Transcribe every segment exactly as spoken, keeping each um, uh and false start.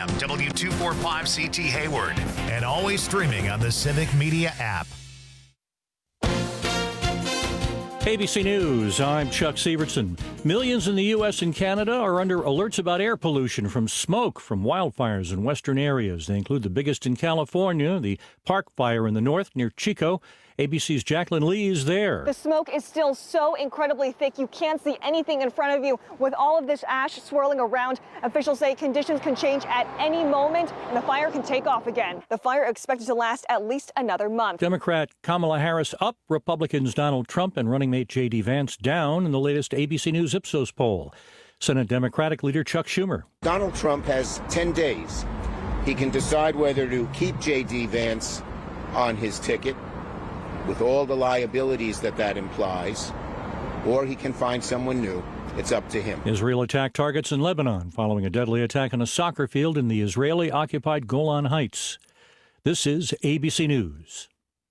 M, W two forty-five C T Hayward, and always streaming on the Civic Media app. A B C News, I'm Chuck Severson. Millions in the U S and Canada are under alerts about air pollution from smoke from wildfires in western areas. They include the biggest in California, the Park Fire in the north near Chico. A B C's Jacqueline Lee is there. The smoke is still so incredibly thick you can't see anything in front of you. With all of this ash swirling around, officials say conditions can change at any moment and the fire can take off again. The fire expected to last at least another month. Democrat Kamala Harris up, Republicans Donald Trump and running mate J D Vance down in the latest A B C News Ipsos poll. Senate Democratic leader Chuck Schumer. Donald Trump has ten days. He can decide whether to keep J D Vance on his ticket, with all the liabilities that that implies, or he can find someone new. It's up to him. Israel attacked targets in Lebanon following a deadly attack on a soccer field in the Israeli-occupied Golan Heights. This is A B C News.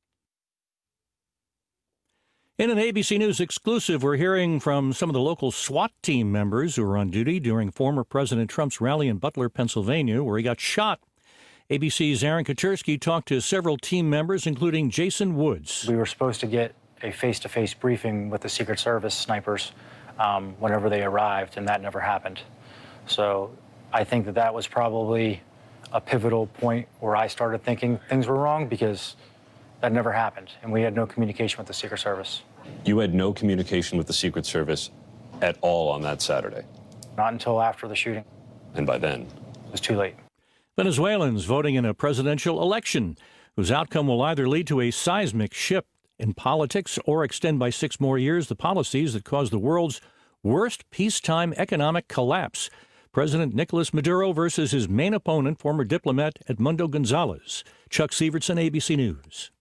In an A B C News exclusive, we're hearing from some of the local SWAT team members who were on duty during former President Trump's rally in Butler, Pennsylvania, where he got shot. A B C's Aaron Katersky talked to several team members, including Jason Woods. We were supposed to get a face-to-face briefing with the Secret Service snipers um, whenever they arrived, and that never happened. So I think that that was probably a pivotal point where I started thinking things were wrong, because that never happened, and we had no communication with the Secret Service. You had no communication with the Secret Service at all on that Saturday? Not until after the shooting. And by then? It was too late. Venezuelans voting in a presidential election whose outcome will either lead to a seismic shift in politics or extend by six more years the policies that caused the world's worst peacetime economic collapse. President Nicolas Maduro versus his main opponent, former diplomat Edmundo Gonzalez. Chuck Severson, A B C News.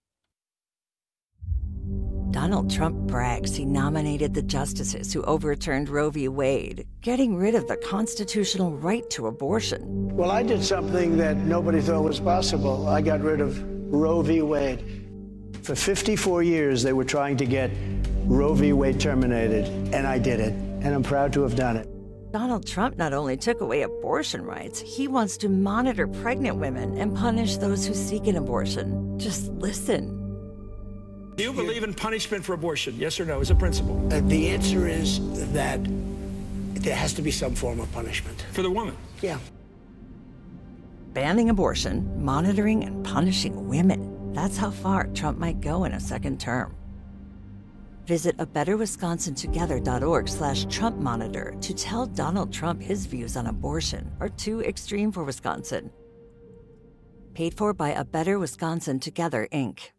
Donald Trump brags he nominated the justices who overturned Roe v. Wade, getting rid of the constitutional right to abortion. Well, I did something that nobody thought was possible. I got rid of Roe v. Wade. For fifty-four years, they were trying to get Roe v. Wade terminated, and I did it, and I'm proud to have done it. Donald Trump not only took away abortion rights, he wants to monitor pregnant women and punish those who seek an abortion. Just listen. Do you believe in punishment for abortion? Yes or no, as a principle? Uh, the answer is that there has to be some form of punishment. For the woman? Yeah. Banning abortion, monitoring and punishing women. That's how far Trump might go in a second term. Visit a better wisconsin together dot org slash Trump monitor to tell Donald Trump his views on abortion are too extreme for Wisconsin. Paid for by A Better Wisconsin Together, Incorporated.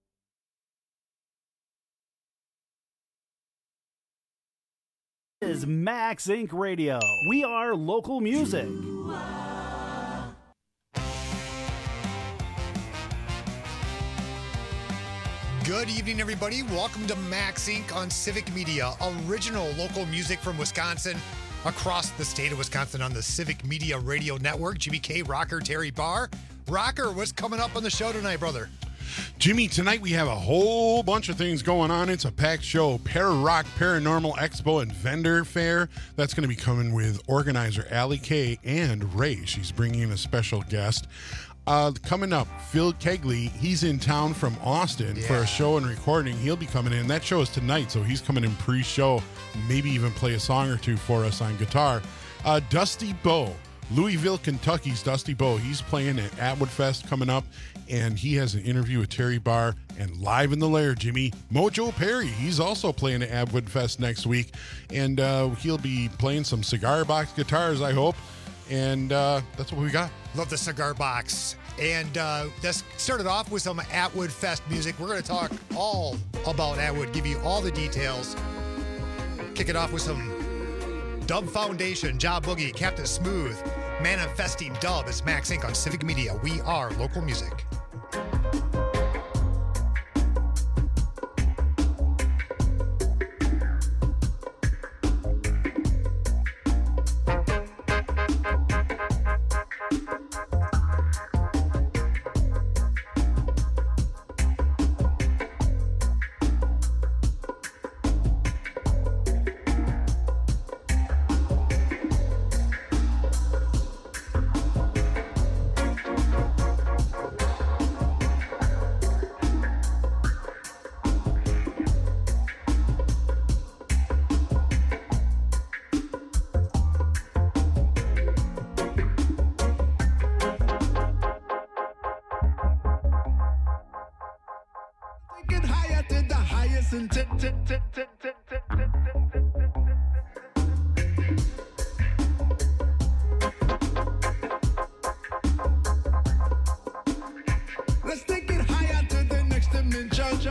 This is Max Incorporated. Radio. We are local music. Good evening, everybody. Welcome to Max Incorporated on Civic Media, original local music from Wisconsin, across the state of Wisconsin on the Civic Media Radio Network. G B K, Rocker, Terry Barr. Rocker, what's coming up on the show tonight, brother? Jimmy, tonight we have a whole bunch of things going on. It's a packed show. Para-Rock Paranormal Expo and Vendor Fair. That's going to be coming with organizer Allie Kay and Ray. She's bringing in a special guest. Uh, coming up, Phil Kegley. He's in town from Austin yeah. for a show and recording. He'll be coming in. That show is tonight, so he's coming in pre-show. Maybe even play a song or two for us on guitar. Uh, Dusty Bowe. Louisville, Kentucky's Dusty Bowe. He's playing at Atwood Fest coming up, and he has an interview with Terry Barr. And live in the lair, Jimmy, Mojo Perry. He's also playing at Atwood Fest next week, and uh, he'll be playing some cigar box guitars, I hope. And uh, that's what we got. Love the cigar box. And uh, this started off with some Atwood Fest music. We're going to talk all about Atwood, give you all the details. Kick it off with some Dub Foundation, Job Boogie, Captain Smooth, Manifesting Dub. It's Max Incorporated on Civic Media. We are local music. isn't it? Let's take it higher to the next dimension.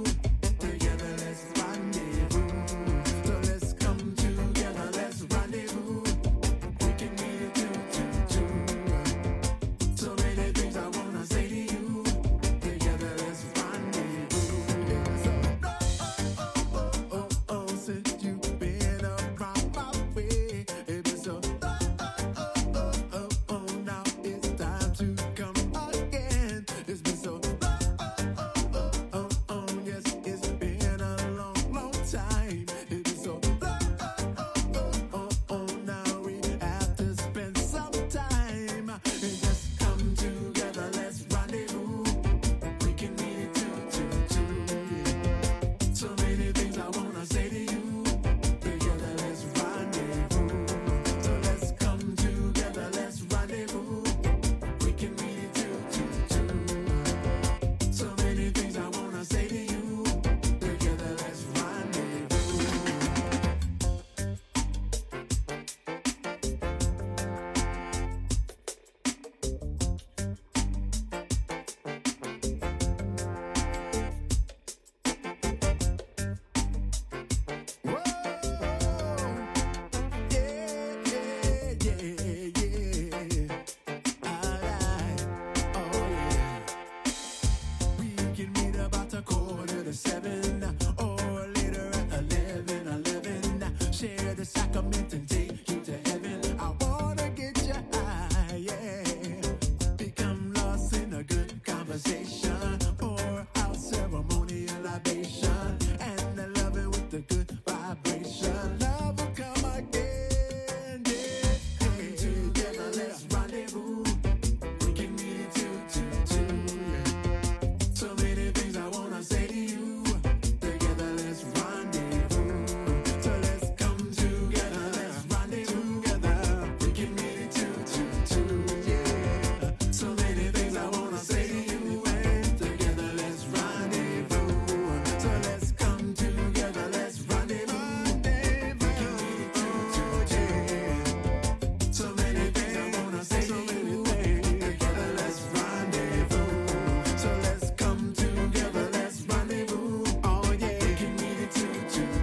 Together, let's rendezvous. share the sacrament and take you to heaven. I wanna get your eye, yeah. Become lost in a good conversation. Pour out ceremonial libation. And I love it with the good vibration. Love will come again, yeah. Come together, let's rendezvous. We can meet it two, two, two, yeah. So many things I wanna say to you. Together, let's rendezvous. So let's come together, let's rendezvous together. We can meet it two, two, two, yeah. So many things I wanna say to you. And together, let's rendezvous. So let's come together, let's rendezvous. We can meet it two, two, yeah. So many things I wanna say to you. Together, let's rendezvous. So let's come together, let's rendezvous. Oh yeah, we can meet it two, two,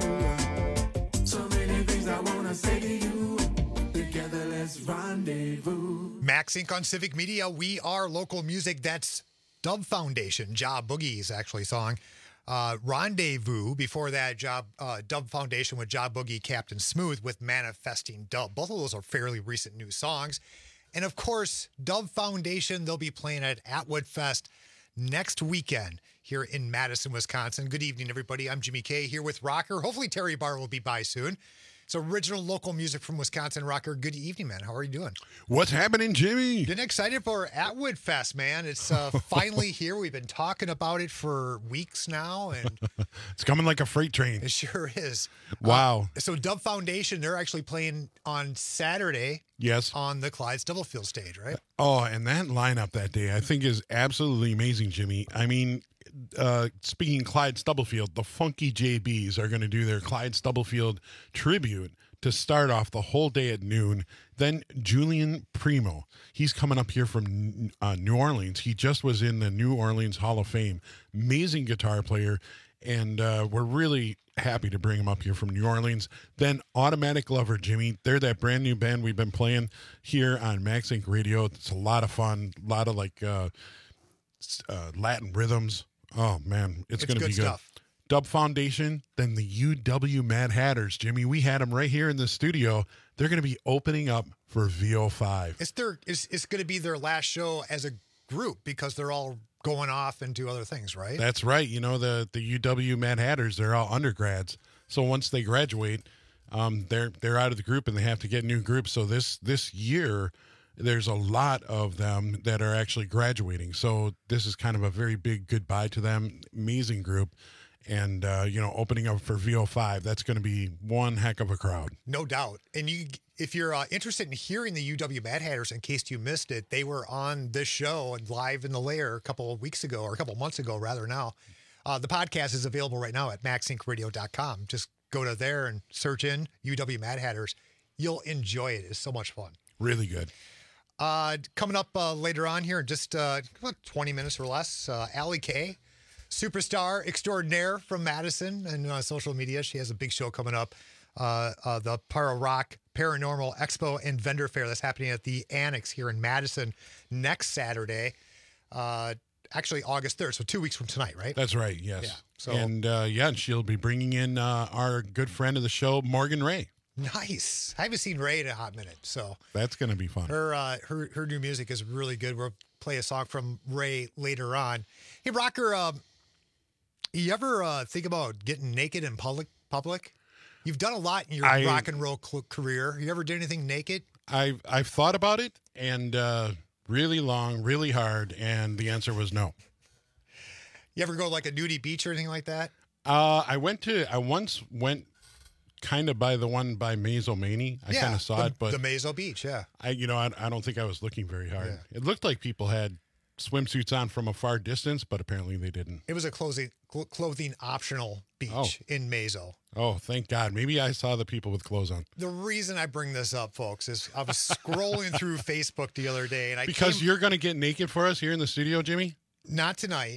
two. So many things I wanna say to you. Together, let's rendezvous. Max Incorporated on Civic Media. We are local music. That's Dub Foundation. Job Boogie's actually song. Uh, Rendezvous. Before that, Job uh, Dub Foundation with Job Boogie, Captain Smooth with Manifesting Dub. Both of those are fairly recent new songs. And of course, Dub Foundation, they'll be playing at Atwood Fest next weekend here in Madison, Wisconsin. Good evening, everybody. I'm Jimmy K here with Rocker. Hopefully, Terry Barr will be by soon. It's original local music from Wisconsin. Rocker, good evening, man. How are you doing? What's happening, Jimmy? Getting excited for Atwood Fest, man. It's uh, finally here. We've been talking about it for weeks now, and It's coming like a freight train. it sure is. Wow. Uh, so Dub Foundation, they're actually playing on Saturday Yes. on the Clyde Stubblefield stage, right? Oh, and that lineup that day I think is absolutely amazing, Jimmy. I mean, uh, speaking Clyde Stubblefield, the Funky J Bs are going to do their Clyde Stubblefield tribute to start off the whole day at noon. Then Julian Primo, he's coming up here from uh, New Orleans. He just was in the New Orleans Hall of Fame. Amazing guitar player, and uh, we're really happy to bring him up here from New Orleans. Then Automatic Lover, Jimmy. They're that brand new band we've been playing here on Max Inc Radio. It's a lot of fun, a lot of like uh, uh, Latin rhythms. Oh, man, it's, It's going to good be good. stuff. Dub Foundation, then the U W Mad Hatters. Jimmy, we had them right here in the studio. They're going to be opening up for V O five. It's their it's, it's going to be their last show as a group because they're all going off and do other things, right? That's right. You know, the, the U W Mad Hatters, they're all undergrads. So once they graduate, um, they're they're out of the group and they have to get new groups. So this this year, there's a lot of them that are actually graduating. So this is kind of a very big goodbye to them. Amazing group. And, uh, you know, opening up for V O five, that's going to be one heck of a crowd. No doubt. And you, if you're uh, interested in hearing the U W Mad Hatters, in case you missed it, they were on this show and live in the lair a couple of weeks ago, or a couple of months ago, rather now. Uh, the podcast is available right now at max inc radio dot com. Just go to there and search in U W Mad Hatters. You'll enjoy it. It's so much fun. Really good. Uh, coming up uh, later on here in just uh, about twenty minutes or less, uh, Allie Kay, superstar extraordinaire from Madison and uh, social media. She has a big show coming up, uh, uh, the Para Rock Paranormal Expo and Vendor Fair that's happening at the Annex here in Madison next Saturday, uh, actually August third, so two weeks from tonight, right? That's right, yes. Yeah, so- and, uh, yeah, and she'll be bringing in uh, our good friend of the show, Morgan Ray. Nice. I haven't seen Ray in a hot minute, so That's going to be fun. her uh, her her new music is really good. We'll play a song from Ray later on. Hey, Rocker, um, you ever uh, think about getting naked in public? Public? You've done a lot in your I- rock and roll cl- career. You ever did anything naked? I've, I've thought about it, and uh, really long, really hard, and the answer was no. You ever go like a nudie beach or anything like that? Uh, I went to, I once went kind of by the one by Mazomanie. I yeah, kind of saw the, it, but the Mazo Beach, yeah. I, you know, I, I don't think I was looking very hard. It looked like people had swimsuits on from a far distance, but apparently they didn't. It was a clothing cl- clothing optional beach Oh. in Mazo. Oh, thank God. Maybe I saw the people with clothes on. The reason I bring this up, folks, is I was scrolling through Facebook the other day, and I Because came, you're going to get naked for us here in the studio, Jimmy? not tonight.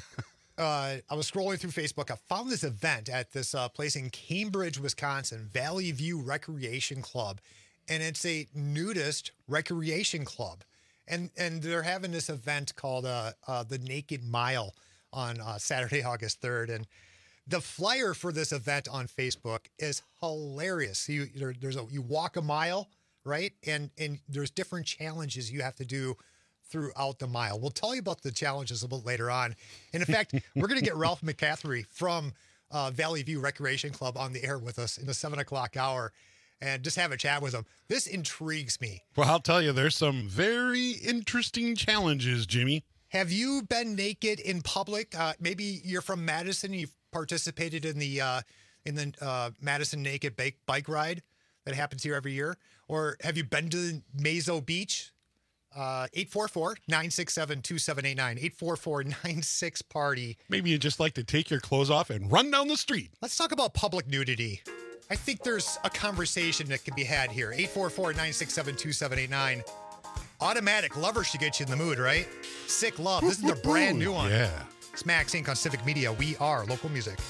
uh, I was scrolling through Facebook. I found this event at this uh, place in Cambridge, Wisconsin, Valley View Recreation Club, and it's a nudist recreation club, and and they're having this event called uh, uh, the Naked Mile on uh, Saturday, August third, and The flyer for this event on Facebook is hilarious. You there, there's a you walk a mile, right? And and there's different challenges you have to do throughout the mile. We'll tell you about the challenges a little later on. And in fact, we're going to get Ralph McCaffrey from uh, Valley View Recreation Club on the air with us in the seven o'clock hour and just have a chat with him. This intrigues me. Well, I'll tell you, there's some very interesting challenges, Jimmy. Have you been naked in public? Uh, maybe you're from Madison. You've participated in the uh, in the uh, Madison Naked bike, bike ride that happens here every year. Or have you been to Mazo Beach? Uh, eight four four, nine six seven, two seven eight nine. eight four four, nine six, party. Maybe you just like to take your clothes off and run down the street. Let's talk about public nudity. I think there's a conversation that can be had here. eight four four, nine six seven, two seven eight nine. Automatic Lover should get you in the mood, right? Sick Love. This is the brand new one. Yeah. It's Max Incorporated on Civic Media. We are local music.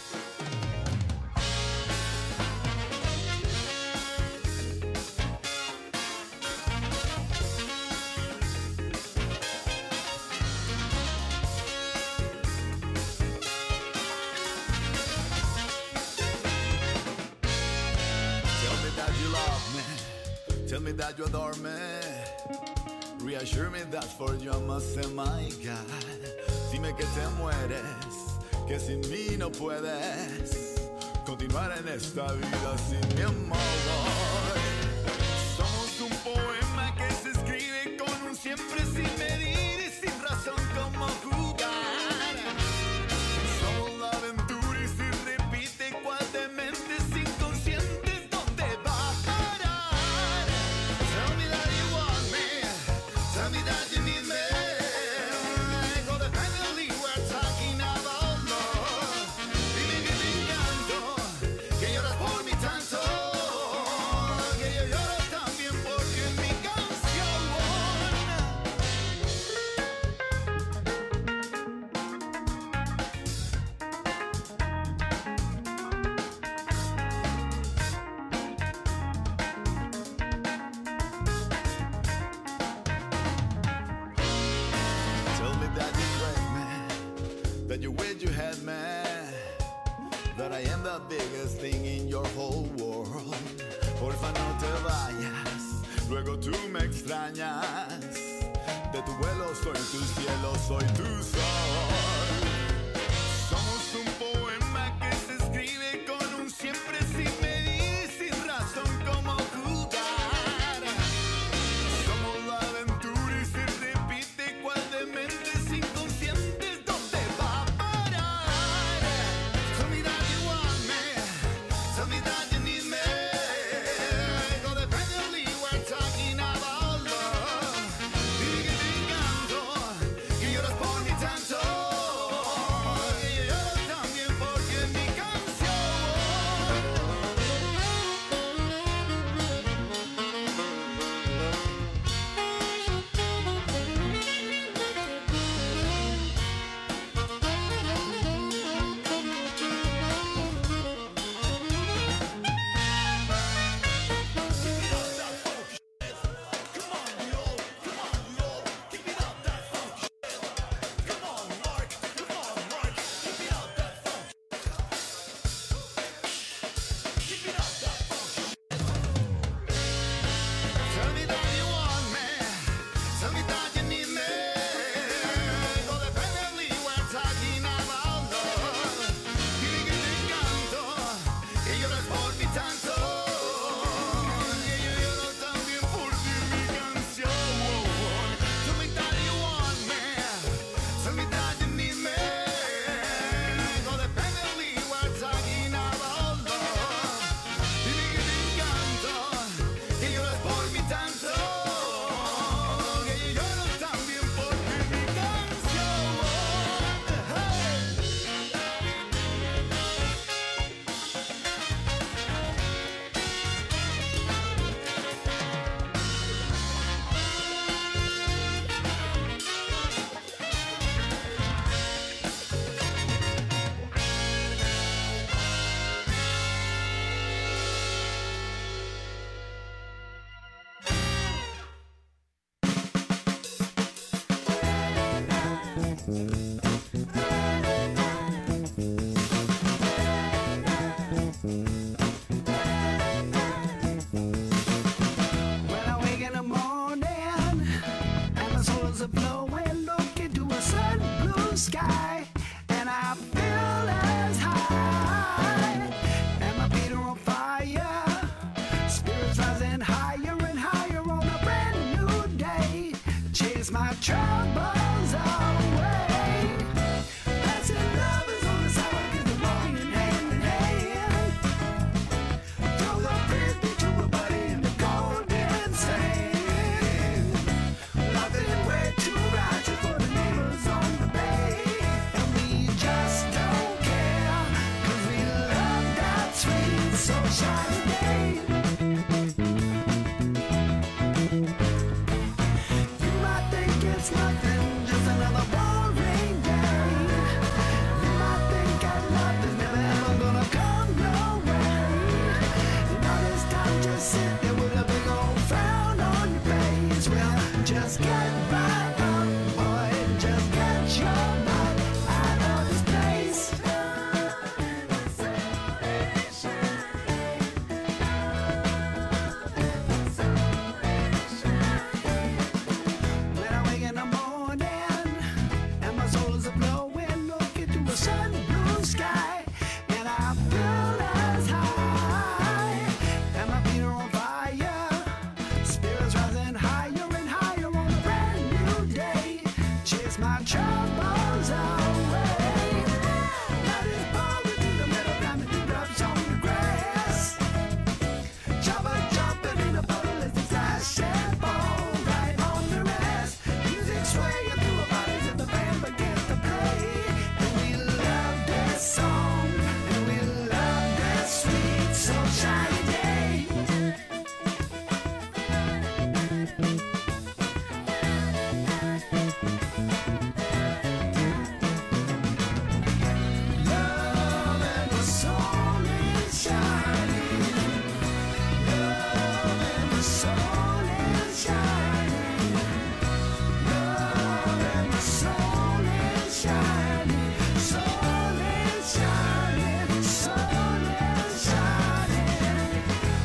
Tell me that you love me. Tell me that you adore me. Reassure me that for you I must say my God. Dime que te mueres, que sin mí no puedes continuar en esta vida sin mi amor. Somos un poema que se escribe con un siempre sin medir y sin razón como jugar. Somos la aventura y si repite cual demente inconscientes ¿dónde va a parar? Tell me that you want me. Tell me that you need me. Codependently we're talking about love. Dime que te encanto, que lloras por mí tanto, que yo lloro también porque en mi canción. Tell me that you crave me, that you wish you had me, that I am the biggest thing in your whole world. Porfa no te vayas, luego tú me extrañas. De tu vuelo soy tu cielo, soy tu sol. Somos un poema que se escribe con un siempre sin medir y sin razón como jugar. Somos la aventura y se repite cual dementes inconscientes ¿dónde va a parar? Tell me that you want me. Tell me that you need me. Codependently we're talking about love. Dime que te encanto, que lloras por mí tanto, rising higher and higher on a brand new day. Chase my troubles away. Passing lovers on the sidewalk as they're walking hand in hand. Throw the frisbee to a buddy in the golden sand. Nothing way too righteous for the neighbors on the bay. And we just don't care, 'cause we love that sweet sunshine day. You might think it's nothing, just another boring day. You might think that love is never ever gonna come your way. And all this time just sit there with a big old frown on your face. Well, just get right up, boy, just get your butt out of this place. When I wake in the morning and my soul is a-blowing, look into a sun blue sky, and I feel as high, and my feet are on fire, spirits rising higher and higher on a brand new day. Chase my troubles away. That is falling through the middle, diamond dewdrops on the grass. Jumper jumping in a puddle as the flash and fall right on their ass. Music swaying through our bodies and the band begins to play. And we love this song, and we love this sweet sunshine day. Love and the sun is shining. Love and the sun is shining. Love and the sun is shining. Sun is shining. Sun is shining.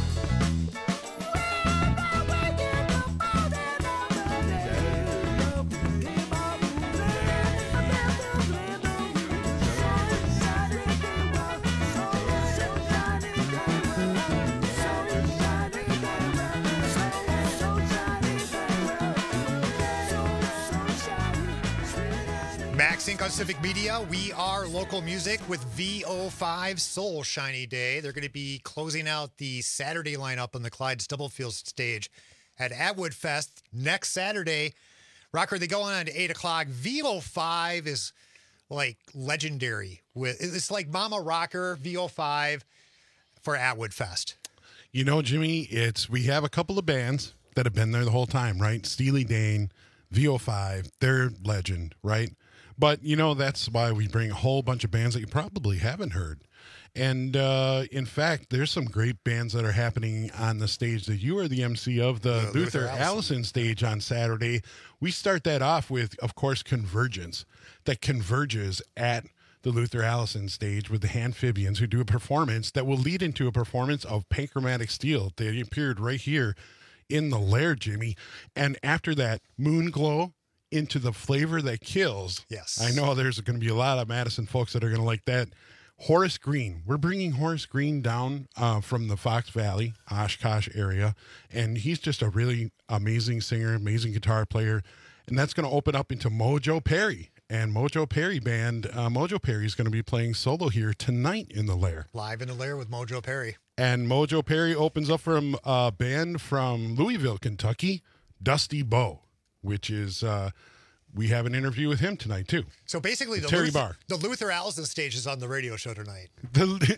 Max Inc on Civic Media. We are local music with V O five Soul Shiny Day. They're going to be closing out the Saturday lineup on the Clyde Stubblefield stage at Atwood Fest next Saturday. Rocker, they go on at eight o'clock. V O five is like legendary. With It's like Mama Rocker, V O five for Atwood Fest. You know, Jimmy, it's we have a couple of bands that have been there the whole time, right? Steely Dan, V O five, they're legend, right? But, you know, that's why we bring a whole bunch of bands that you probably haven't heard. And, uh, in fact, there's some great bands that are happening on the stage that you are the M C of, the, The Luther, Luther Allison. Allison stage on Saturday. We start that off with, of course, Convergence, that converges at the Luther Allison stage with the Handphibians, who do a performance that will lead into a performance of Panchromatic Steel. They appeared right here in the Lair, Jimmy. And after that, Moonglow into the Flavor That Kills. Yes. I know there's going to be a lot of Madison folks that are going to like that. Horace Green. We're bringing Horace Green down uh, from the Fox Valley, Oshkosh area, and he's just a really amazing singer, amazing guitar player, and that's going to open up into Mojo Perry. And Mojo Perry Band, uh, Mojo Perry is going to be playing solo here tonight in the Lair. Live in the Lair with Mojo Perry. And Mojo Perry opens up from a band from Louisville, Kentucky, Dusty Bow, which is, uh, we have an interview with him tonight, too. So basically, the Terry Luther, Barr. the Luther Allison stage is on the radio show tonight. The,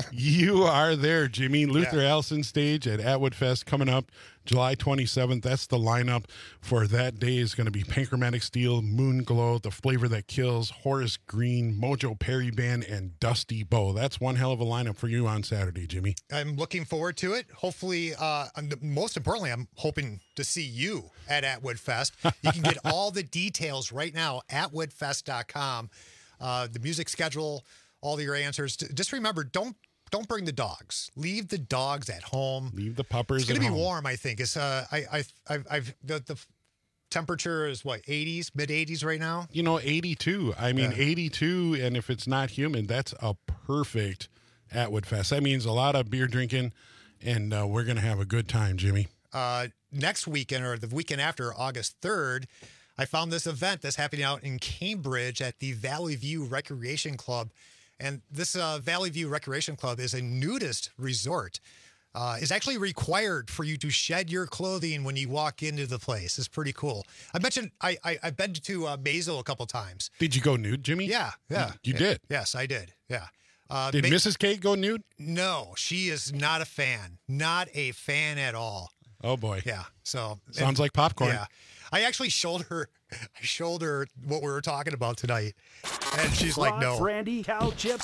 you are there, Jimmy. Luther Yeah. Allison stage at Atwood Fest coming up July twenty-seventh. That's the lineup for that day. Is going to be Panchromatic Steel, Moonglow, The Flavor That Kills, Horace Green, Mojo Perry Band, and Dusty Bow. That's one hell of a lineup for you on Saturday, Jimmy. I'm looking forward to it. Hopefully, uh, and most importantly, I'm hoping to see you at Atwood Fest. You can get all the details right now at atwood fest dot com. Uh, the music schedule, all your answers. Just remember, don't don't bring the dogs. Leave the dogs at home. Leave the puppers. It's going to at be home. warm, I think. It's uh, I I I've, I've the the temperature is what eighties, mid eighties right now. You know, eighty-two. I mean, Yeah. eighty-two, and if it's not humid, that's a perfect Atwood Fest. That means a lot of beer drinking and uh, we're going to have a good time, Jimmy. Uh, next weekend or the weekend after, August third, I found this event that's happening out in Cambridge at the Valley View Recreation Club. And this uh, Valley View Recreation Club is a nudist resort. Uh, is actually required for you to shed your clothing when you walk into the place. It's pretty cool. I mentioned I, I I've been to uh, Basil a couple times. Did you go nude, Jimmy? Yeah, yeah. You, you yeah. did? Yes, I did. Yeah. Uh, did Ba- Missus Kate go nude? No, she is not a fan. Not a fan at all. Oh boy. Yeah. So sounds and, like popcorn. Yeah. I actually showed her. I showed her what we were talking about tonight, and she's like, "No." Brandy, cow chips,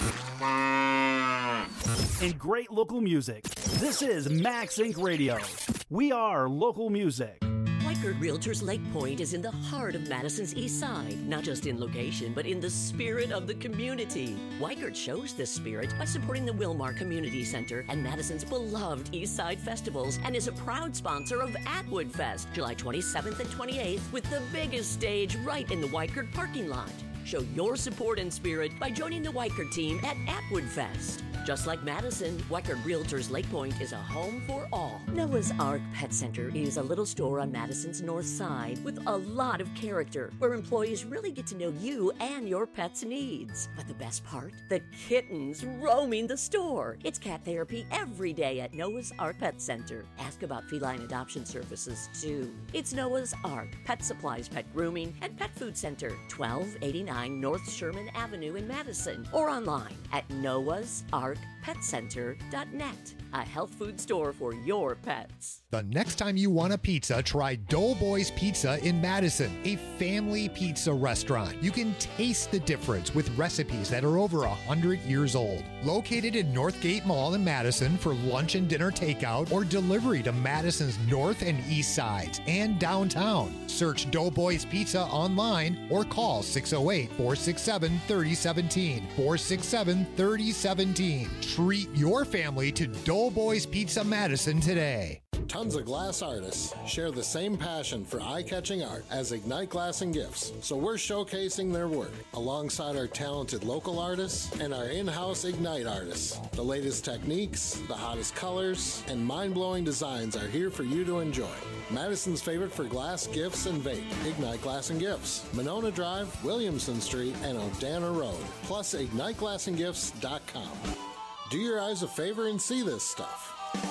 and great local music. This is Max Inc Radio. We are local music. Weichert Realtors Lake Point is in the heart of Madison's East Side, not just in location, but in the spirit of the community. Weichert shows this spirit by supporting the Wilmar Community Center and Madison's beloved East Side festivals, and is a proud sponsor of Atwood Fest, July twenty-seventh and twenty-eighth, with the biggest stage right in the Weichert parking lot. Show your support and spirit by joining the Weichert team at Atwood Fest. Just like Madison, Weichert Realtors Lake Point is a home for all. Noah's Ark Pet Center is a little store on Madison's north side with a lot of character, where employees really get to know you and your pet's needs. But the best part? The kittens roaming the store. It's cat therapy every day at Noah's Ark Pet Center. Ask about feline adoption services, too. It's Noah's Ark, pet supplies, pet grooming, and pet food center, twelve eighty-nine North Sherman Avenue in Madison, or online at noahs ark pet center dot net, a health food store for your pets. The next time you want a pizza, try Doughboys Pizza in Madison, a family pizza restaurant. You can taste the difference with recipes that are over one hundred years old. Located in Northgate Mall in Madison for lunch and dinner takeout or delivery to Madison's north and east sides and downtown. Search Doughboys Pizza online or call six oh eight, four six seven, three oh one seven, four six seven, three oh one seven. Treat your family to Doughboys Pizza Madison today. Tons of glass artists share the same passion for eye-catching art as Ignite Glass and Gifts, so we're showcasing their work alongside our talented local artists and our in-house Ignite artists. The latest techniques, the hottest colors, and mind-blowing designs are here for you to enjoy. Madison's favorite for glass, gifts, and vape, Ignite Glass and Gifts, Monona Drive, Williamson Street, and Odana Road, plus ignite glass and gifts dot com. Do your eyes a favor and see this stuff.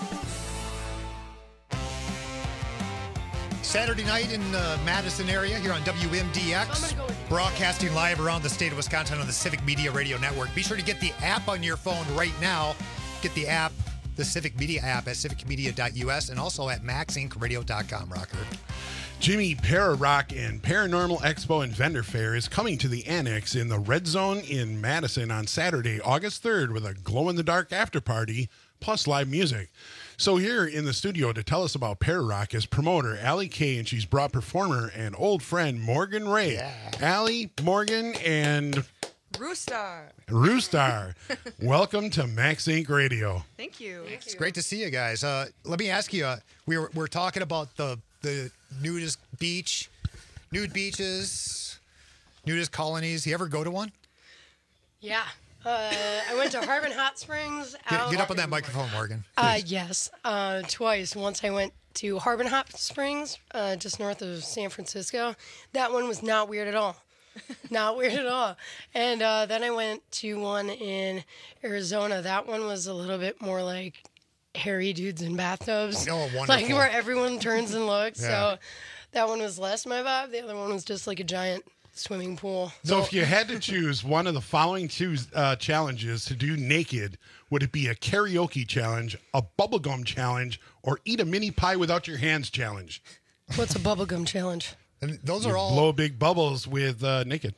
Saturday night in the Madison area here on W M D X, broadcasting live around the state of Wisconsin on the Civic Media Radio Network. Be sure to get the app on your phone right now. Get the app, the Civic Media app at civic media dot u s and also at max inc radio dot com, Rocker. Jimmy, Para Rock and Paranormal Expo and Vendor Fair is coming to the Annex in the Red Zone in Madison on Saturday, August third, with a glow-in-the-dark after party plus live music. So here in the studio to tell us about Para Rock is promoter Allie Kay, and she's brought performer and old friend Morgan Ray. Yeah. Allie, Morgan, and Roostar. Roostar. Welcome to Max Inc Radio. Thank you. Thank It's you. great to see you guys. Uh, let me ask you, uh, we were, we're talking about the, the nudist beach, nude beaches, nudist colonies. You ever go to one? Yeah. Uh, I went to Harbin Hot Springs. Get, get up on that microphone, Morgan. Uh, yes, uh, twice. Once I went to Harbin Hot Springs, uh, just north of San Francisco. That one was not weird at all. Not weird at all. And uh, then I went to one in Arizona. That one was a little bit more like hairy dudes in bathtubs. Oh, wonderful. Like where everyone turns and looks. Yeah. So that one was less my vibe. The other one was just like a giant swimming pool. So if you had to choose one of the following two uh, challenges to do naked, would it be a karaoke challenge, a bubblegum challenge, or eat a mini pie without your hands challenge? What's a bubblegum challenge? And those You are all blow big bubbles with uh, naked.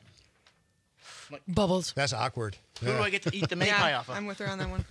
Bubbles. That's awkward. Who do I get to eat the mini Yeah, pie off of? I'm with her on that one.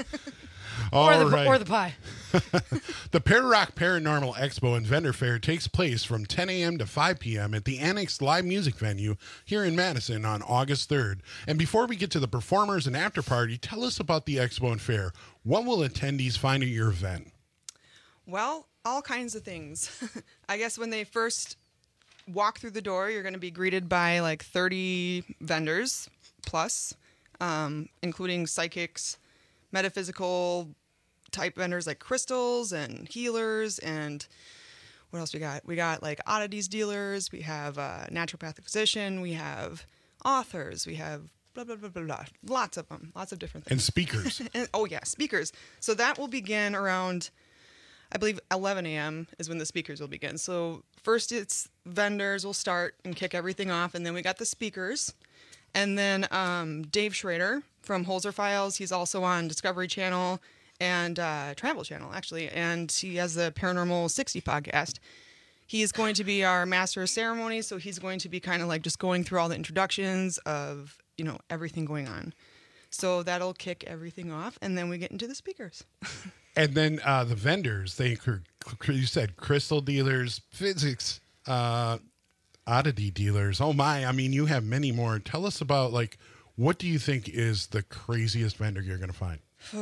All or, the, right. or the pie. The Para Rock Paranormal Expo and Vendor Fair takes place from ten a.m. to five p.m. at the Annex Live Music Venue here in Madison on August third. And before we get to the performers and after party, tell us about the Expo and Fair. What will attendees find at your event? Well, all kinds of things. I guess when they first walk through the door, you're going to be greeted by like thirty vendors plus, um, including psychics, metaphysical type vendors like crystals and healers and what else we got? We got like oddities dealers. We have a naturopathic physician. We have authors. We have blah, blah, blah, blah, blah. Lots of them. Lots of different things. And speakers. and, oh, yeah, speakers. So that will begin around, I believe, eleven a.m. is when the speakers will begin. So first it's vendors will start and kick everything off. And then we got the speakers. And then um, Dave Schrader from Holzer Files. He's also on Discovery Channel and uh, Travel Channel, actually. And he has the Paranormal sixty podcast. He's going to be our master of ceremonies, so he's going to be kind of like just going through all the introductions of, you know, everything going on. So that'll kick everything off, and then we get into the speakers. And then uh, the vendors, they you said crystal dealers, physics, uh, oddity dealers. Oh my, I mean, you have many more. Tell us about, like, what do you think is the craziest vendor you're going to find?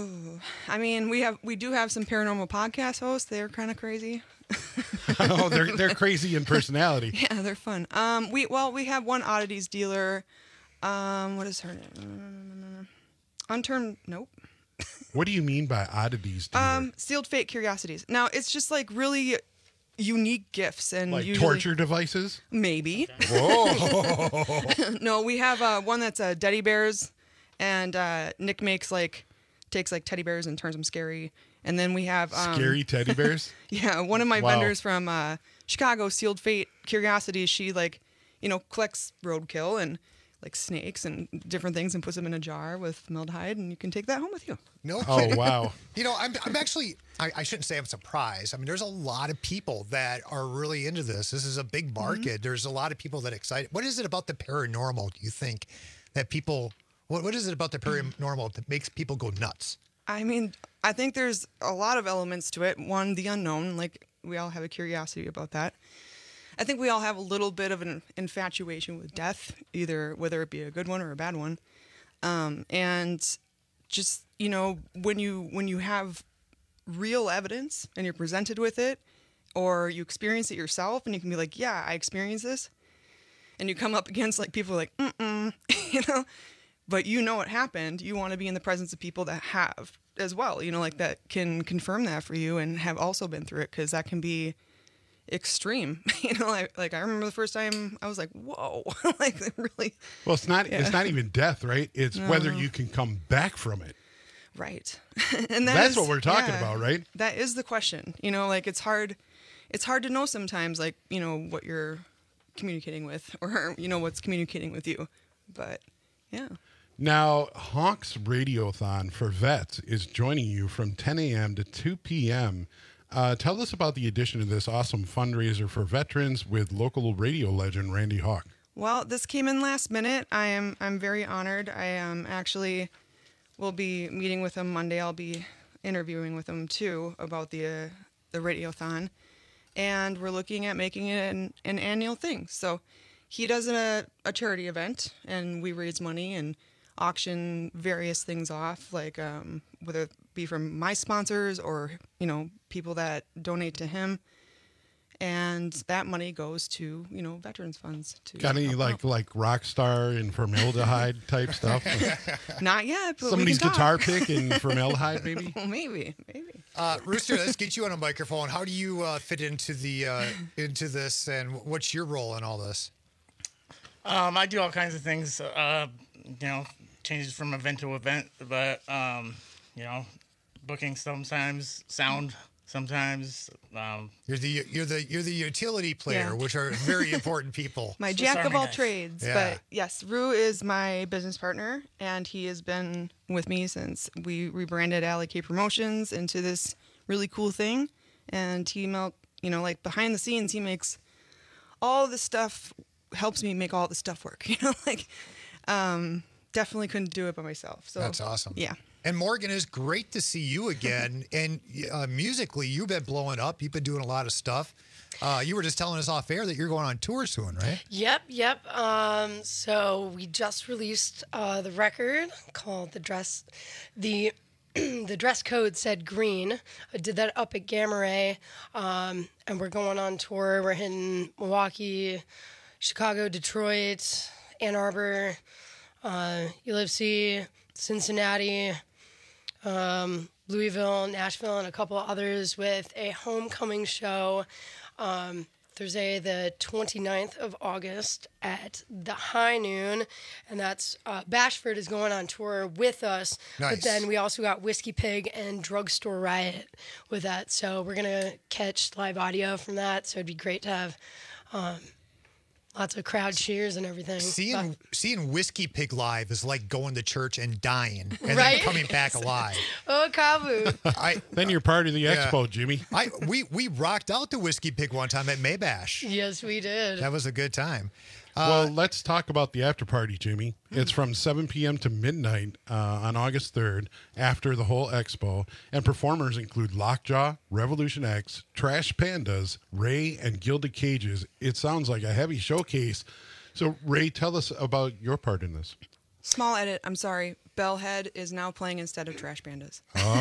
I mean, we have we do have some paranormal podcast hosts. They're kind of crazy. Oh, they're they're crazy in personality. Yeah, they're fun. Um, we well, we have one oddities dealer. Um, what is her name? Unturned. Nope. What do you mean by oddities dealer? Um, sealed fate curiosities. Now it's just like really unique gifts and like usually, torture devices. Maybe. Whoa. No, we have uh, one that's uh, teddy bears, and uh, Nick makes like takes like teddy bears and turns them scary. And then we have um, scary teddy bears. Yeah, one of my Wow. vendors from uh, Chicago, Sealed Fate Curiosities. She like, you know, collects roadkill and like snakes and different things and puts them in a jar with formaldehyde, and you can take that home with you. No. Oh, kidding. wow. You know, I'm, I'm actually, I, I shouldn't say I'm surprised. I mean, there's a lot of people that are really into this. This is a big market. There's a lot of people that are excited. What is it about the paranormal, do you think, that people, what, what is it about the paranormal that makes people go nuts? I mean, I think there's a lot of elements to it. One, the unknown, like we all have a curiosity about that. I think we all have a little bit of an infatuation with death, either whether it be a good one or a bad one. Um, and just, you know, when you when you have real evidence and you're presented with it, or you experience it yourself and you can be like, yeah, I experienced this. And you come up against like people like, mm-mm, you know, but you know what happened. You want to be in the presence of people that have as well, you know, like that can confirm that for you and have also been through it, because that can be extreme. You know, like, like I remember the first time I was like, whoa, like really. Well, it's not Yeah. it's not even death, right? It's No, whether no. you can come back from it. Right. And that That's is- what we're talking yeah, about, right? That is the question. You know, like it's hard it's hard to know sometimes, like, you know, what you're communicating with, or you know what's communicating with you. But yeah. Now, Hawks Radiothon for Vets is joining you from ten a.m. to two p.m. Uh, tell us about the addition of this awesome fundraiser for veterans with local radio legend Randy Hawk. Well, this came in last minute. I am I'm very honored. I um actually will be meeting with him Monday. I'll be interviewing with him too about the uh, the radiothon, and we're looking at making it an, an annual thing. So he does a, a charity event, and we raise money and auction various things off, like um, whether it be from my sponsors or, you know, people that donate to him. And that money goes to, you know, veterans funds. To Got any help like out. like Rockstar and formaldehyde type stuff? Not yet, but Somebody's we can guitar talk. pick and formaldehyde, maybe? Well, maybe, maybe. Uh, Rooster, let's get you on a microphone. How do you uh, fit into the uh, into this, and what's your role in all this? Um, I do all kinds of things, uh, you know, changes from event to event, but, um, you know, booking sometimes, sound sometimes. Um, You're the you're the you're the utility player, Yeah. which are very important people. My Swiss jack of Army all knife. trades. Yeah. But yes, Rue is my business partner, and he has been with me since we rebranded Alley K Promotions into this really cool thing. And he, mel- you know, like behind the scenes, he makes all the stuff, helps me make all the stuff work. You know, like um, definitely couldn't do it by myself. So That's awesome. Yeah. And Morgan, it's great to see you again. And uh, musically, you've been blowing up. You've been doing a lot of stuff. Uh, you were just telling us off air that you're going on tour soon, right? Yep, yep. Um, so we just released uh, the record called the dress. The the dress code said green. I did that up at Gamma Ray, um, and we're going on tour. We're hitting Milwaukee, Chicago, Detroit, Ann Arbor, uh, Ulysses, Cincinnati. Um, Louisville, Nashville, and a couple of others with a homecoming show um, Thursday the twenty-ninth of August at the High Noon. And that's uh, Bashford is going on tour with us. Nice. But then we also got Whiskey Pig and Drugstore Riot with that. So we're going to catch live audio from that. So it'd be great to have um, lots of crowd cheers and everything. Seeing But, seeing Whiskey Pig live is like going to church and dying and Right? then coming back alive. oh, Kabu. I, Then you're part of the Yeah. expo, Jimmy. I we we rocked out the Whiskey Pig one time at Maybash. Yes, we did. That was a good time. well, let's talk about the after party, Jimmy. It's from seven p.m. to midnight uh, on August third after the whole expo. And performers include Lockjaw, Revolution X, Trash Pandas, Ray, and Gilded Cages. It sounds like a heavy showcase. So, Ray, tell us about your part in this. Small edit. I'm sorry. Bellhead is now playing instead of Trash Pandas.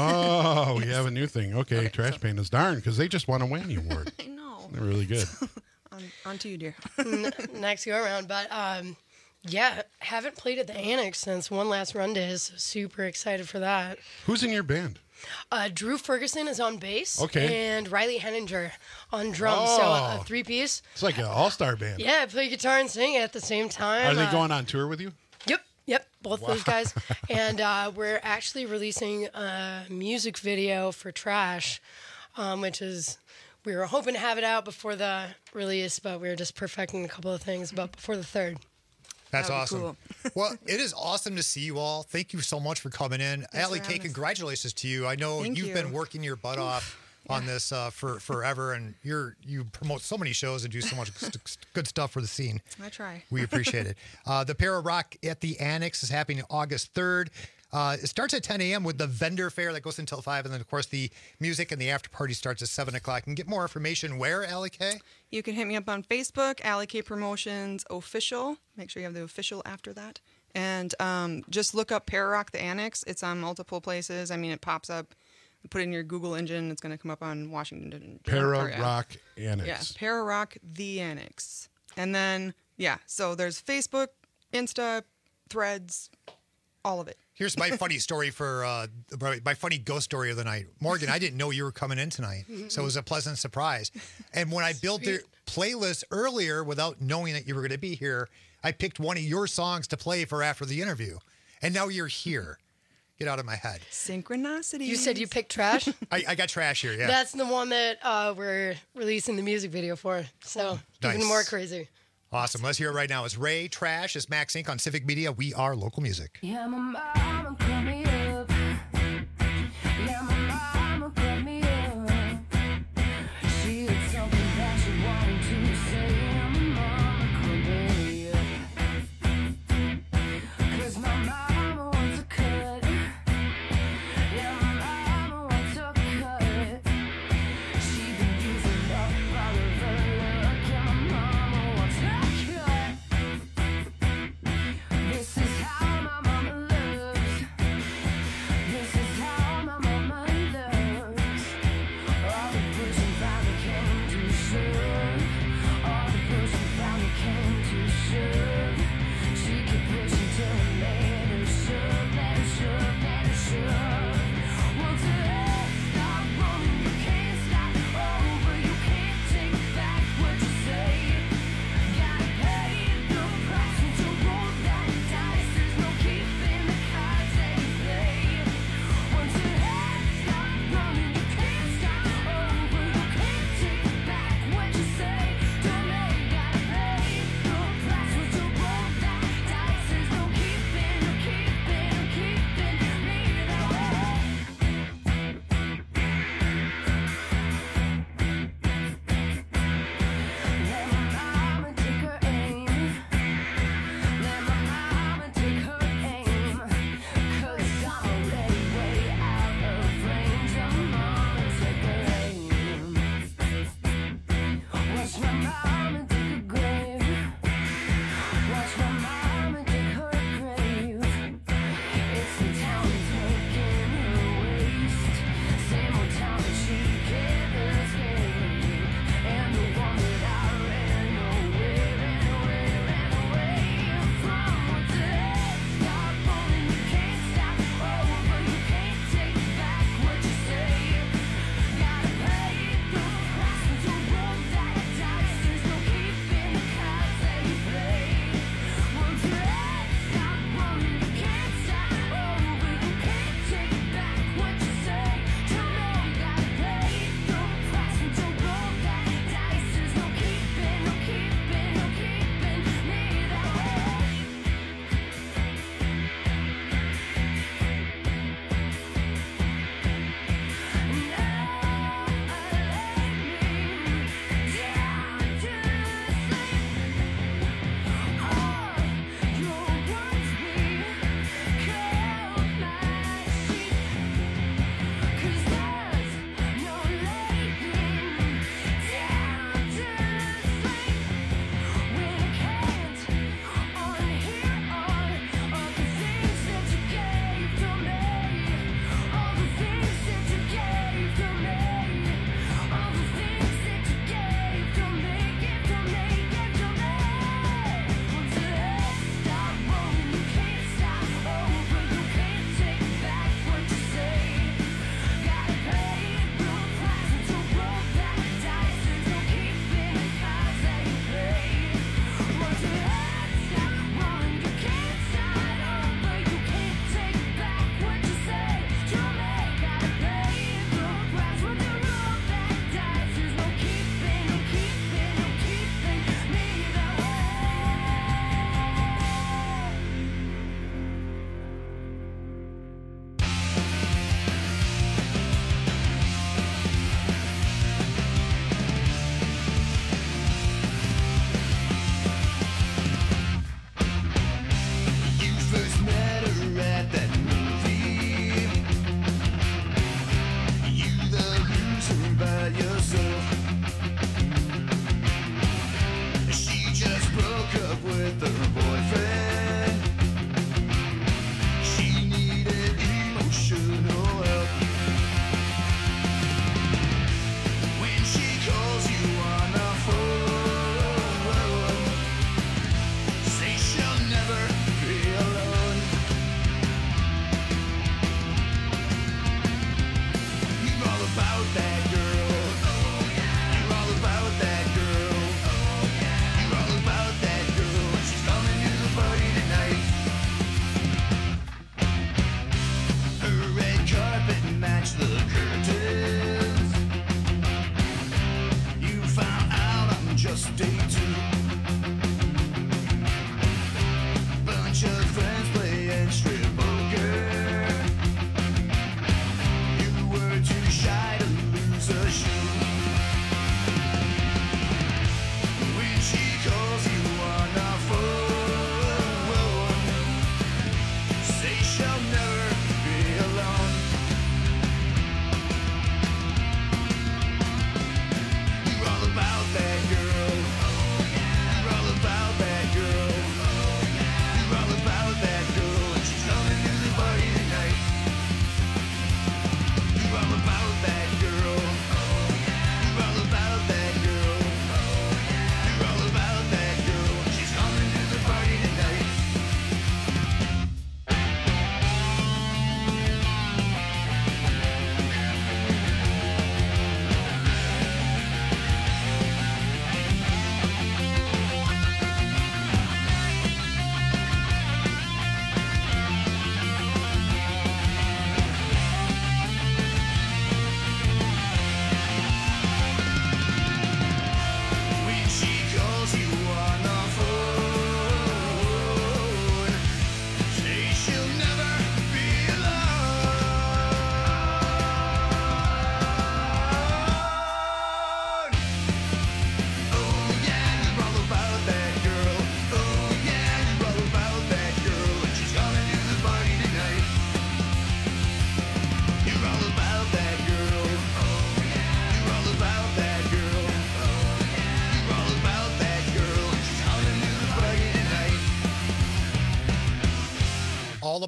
Oh, we have a new thing. Okay, Trash Pandas. Darn, because they just won a Whammy Award. I know. They're really good. On, on to you, dear. N- next go around. But um, yeah, haven't played at the Annex since One Last Run Days. So super excited for that. Who's in your band? Uh, Drew Ferguson is on bass. Okay. And Riley Henninger on drums. Oh. So a three piece. It's like an all-star band. Yeah, I play guitar and sing at the same time. Are they Uh, going on tour with you? Yep, yep, both Wow. those guys. And uh, we're actually releasing a music video for Trash, um, which is, we were hoping to have it out before the release, but we were just perfecting a couple of things, but before the third. That's That would be awesome. cool. Well, it is awesome to see you all. Thank you so much for coming in. Thanks Allie for K, having us. congratulations to you. I know Thank you've you. been working your butt off on this uh, for forever, and you're you promote so many shows and do so much st- good stuff for the scene. I try. We appreciate it. Uh, the Para Rock at the Annex is happening August third. Uh, it starts at ten a.m. with the vendor fair that goes until five, and then, of course, the music and the after party starts at seven o'clock. You can get more information where, Allie K? You can hit me up on Facebook, Allie K Promotions Official. Make sure you have the official after that. And um, just look up Para Rock the Annex. It's on multiple places. I mean, it pops up. Put it in your Google engine. It's going to come up on Washington. Para or, uh, Rock Annex. Yeah, Para Rock the Annex. And then, yeah, so there's Facebook, Insta, Threads, all of it. Here's my funny story for uh, my funny ghost story of the night. Morgan, I didn't know you were coming in tonight, so it was a pleasant surprise. And when I built the playlist earlier without knowing that you were going to be here, I picked one of your songs to play for after the interview. And now you're here. Get out of my head. Synchronicity. You said you picked Trash? I, I got Trash here, yeah. That's the one that uh, we're releasing the music video for. So Nice. even more crazy. Awesome. Let's hear it right now. It's Ray, Trash, it's Max Incorporated on Civic Media. We are local music. Yeah, my mama cut me up. Yeah, my mama cut me up. She had something that she wanted to say. Yeah, my mama cut me up. 'Cause my mama wants a cut. Yeah, my mama wants a cut. She been using up all of her luck. Yeah, my mama wants a cut. This is how my mama loves.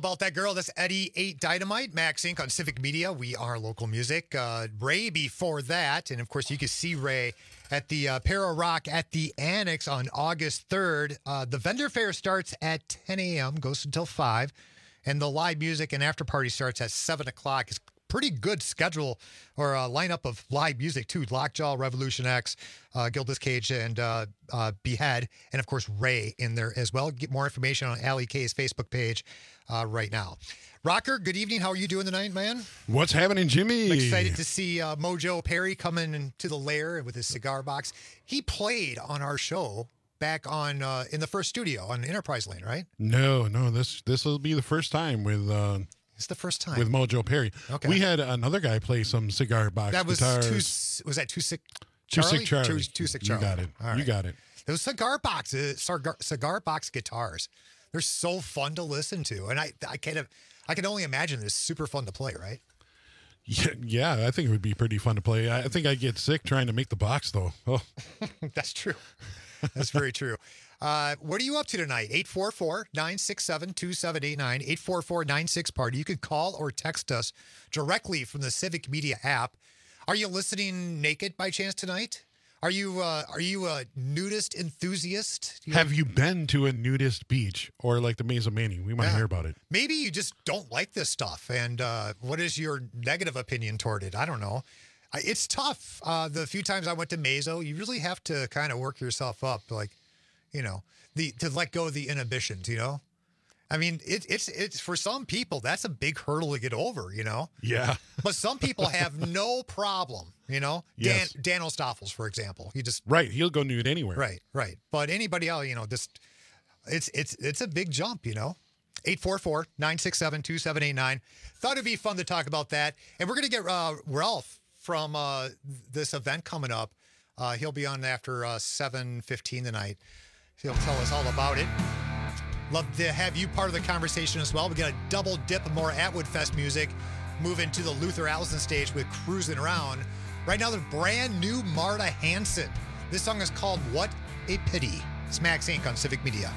about that girl? That's Eddie eight Dynamite, Max Incorporated on Civic Media. We are local music. Uh, Ray before that. And, of course, you can see Ray at the uh, Para Rock at the Annex on August third. Uh, the vendor fair starts at ten a.m., goes until five. And the live music and after party starts at seven o'clock. It's pretty good schedule or a lineup of live music, too. Lockjaw, Revolution X, uh, Gildas Cage, and uh, uh, Behead. And, of course, Ray in there as well. Get more information on Allie K's Facebook page uh, right now. Rocker, good evening. How are you doing tonight, man? What's happening, Jimmy? I'm excited to see uh, Mojo Perry coming into the lair with his cigar box. He played on our show back on uh, in the first studio on Enterprise Lane, right? No, no. This this will be the first time with. Uh, it's the first time with Mojo Perry. Okay. We had another guy play some cigar box that was guitars. Two, was that Two Sick Two Charlie? Sick Charlie. Two, two Sick Charlie. You got it. All right. You got it. Those cigar boxes, cigar, cigar box guitars, they're so fun to listen to, and I I kind of I can only imagine it's super fun to play, right? Yeah, yeah, I think it would be pretty fun to play. I think I'd get sick trying to make the box, though. Oh. That's true. That's very true. Uh, what are you up to tonight? eight four four, nine six seven, two seven eight nine, eight four four, nine six party. You can call or text us directly from the Civic Media app. Are you listening naked by chance tonight? Are you uh, are you a nudist enthusiast? You Have you been to a nudist beach or like the Mesa Mani? We might Yeah. hear about it. Maybe you just don't like this stuff. And uh, what is your negative opinion toward it? I don't know. I- It's tough. Uh, the few times I went to Meso, you really have to kind of work yourself up, like, you know, the to let go of the inhibitions, you know? I mean, it, it's it's for some people, that's a big hurdle to get over, you know? Yeah. But some people have no problem, you know? Yes. Dan, Dan O'Stoffels, for example. He just Right, he'll go nude anywhere. Right, right. But anybody else, you know, just it's it's it's a big jump, you know. eight four four, nine six seven, two seven eight nine. Thought it'd be fun to talk about that. And we're gonna get uh, Ralph from uh, this event coming up. Uh, he'll be on after uh, seven fifteen tonight. He'll tell us all about it. Love to have you part of the conversation as well. We got a double dip of more Atwood Fest music. Move into the Luther Allison stage with Cruising Around. Right now, the brand new Marta Hanson. This song is called What a Pity. It's Max Incorporated on Civic Media.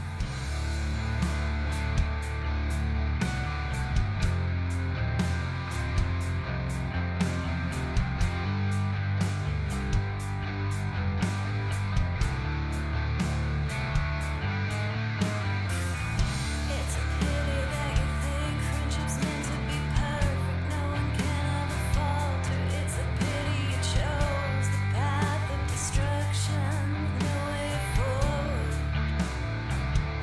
Destruction, no way forward.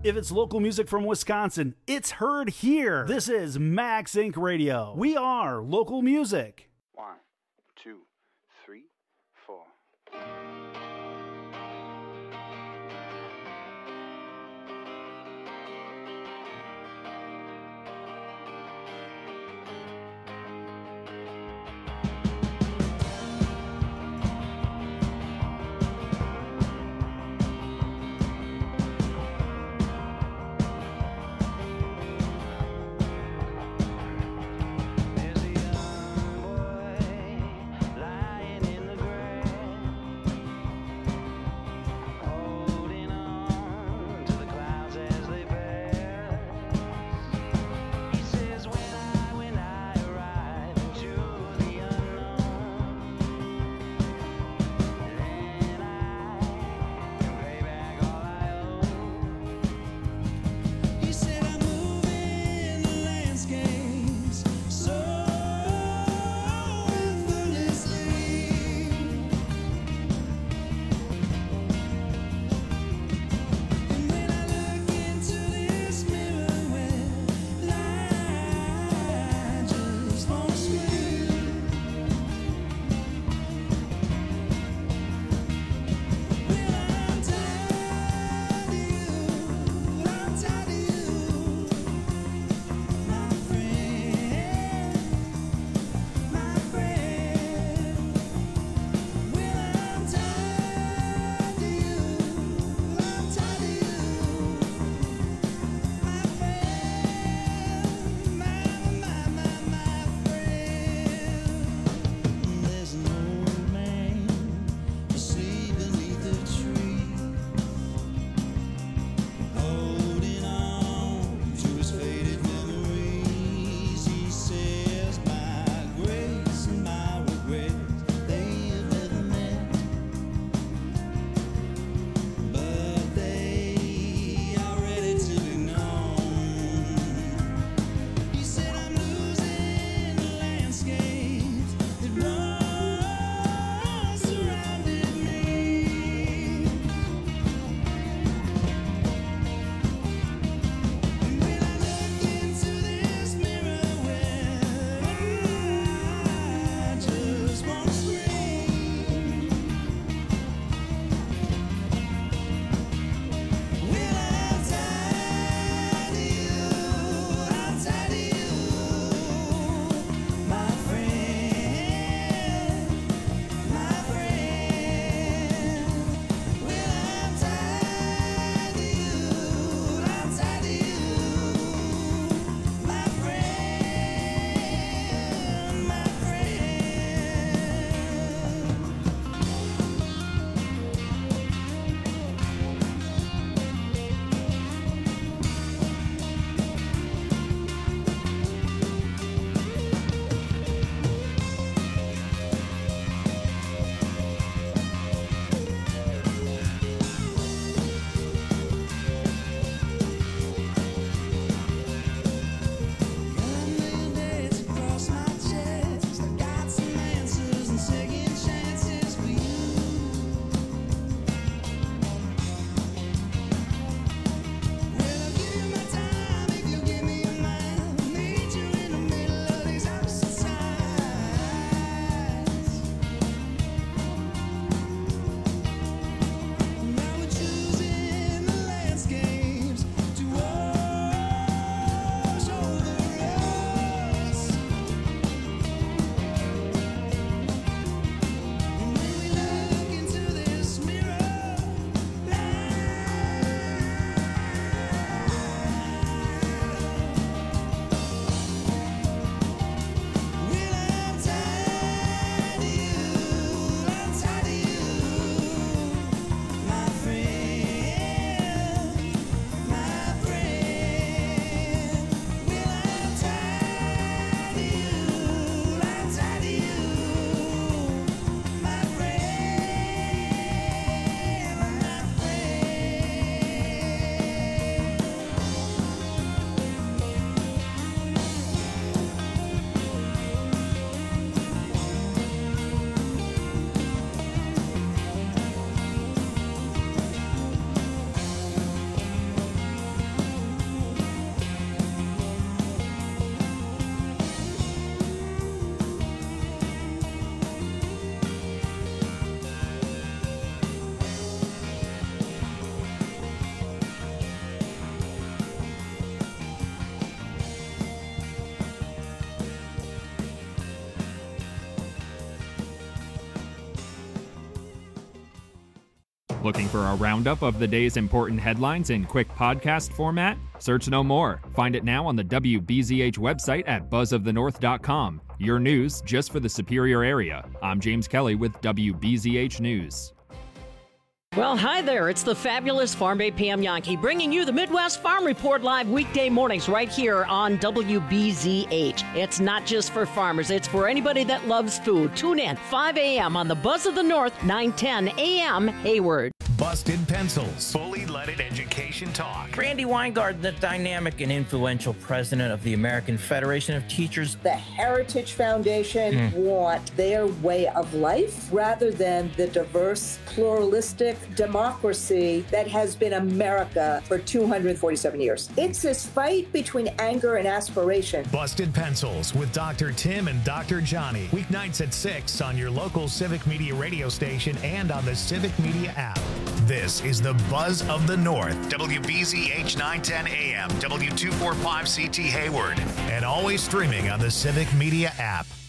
If it's local music from Wisconsin, it's heard here. This is Max Incorporated. Radio. We are local music. One, two, three, four. There's a young boy Looking for a roundup of the day's important headlines in quick podcast format? Search no more. Find it now on the W B Z H website at buzz of the north dot com. Your news just for the Superior area. I'm James Kelly with W B Z H News. Well, hi there. It's the fabulous Farm Babe Pam Yankee bringing you the Midwest Farm Report live weekday mornings right here on W B Z H. It's not just for farmers. It's for anybody that loves food. Tune in five a.m. on the Buzz of the North, nine ten a.m. Hayward. Busted Pencils. Fully leaded education talk. Randy Weingarten, the dynamic and influential president of the American Federation of Teachers. The Heritage Foundation Mm. want their way of life rather than the diverse, pluralistic democracy that has been America for two hundred forty-seven years. It's this fight between anger and aspiration. Busted Pencils with Doctor Tim and Doctor Johnny. Weeknights at six on your local Civic Media radio station and on the Civic Media app. This is the Buzz of the North. W B Z H nine ten A M, W two forty-five C T Hayward, and always streaming on the Civic Media app.